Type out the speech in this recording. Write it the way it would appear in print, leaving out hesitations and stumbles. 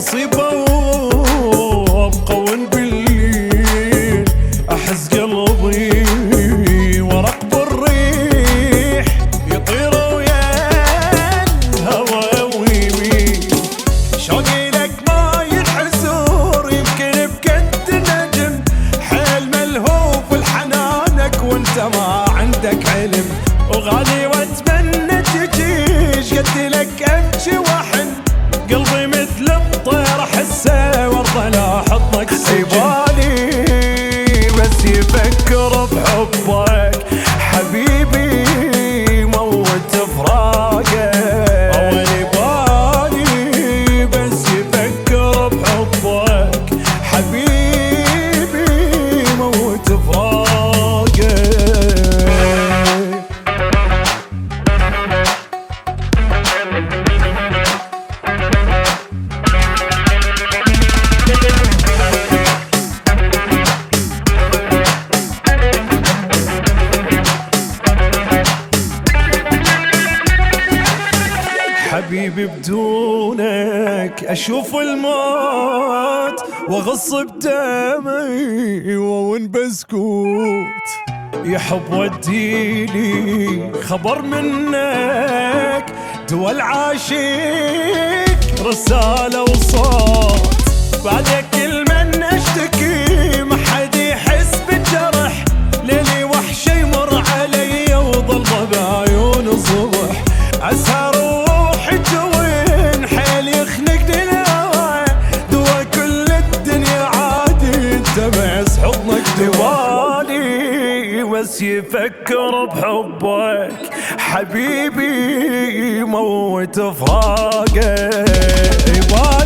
مصيبة وابقى وين بالليل احس قلبي ورق بالريح يطير ويا الهوى ويميل. شوقي لك ما ينحسر يمكن بكد نجم حيل ملهوف لحنانك وانت ما عندك علم وغالي واتمنى تجيش قلت لك امشي واحن قلبي مثل الطير احسه وارضى لا حضنك سيبالي بس يفكر بحبك حبيبي موت فراقك اولي بالي بس يفكر بحبك حبيبي موت فراقك. حبيبي بدونك اشوف الموت واغص بدمي وون بسكوت. يا حب وديلي خبر منك دول عاشق رسالة وصوت بعدك كل من اشتكي ما حد يحس بالجرح ليلي وحشي يمر علي وظلمه بعيون الصبح عسى روحي توين حيل يخنقني الهوى دوا كل الدنيا عادي انت بس حضنك دوالي بس يفكر بحبك حبيبي موت فراقك.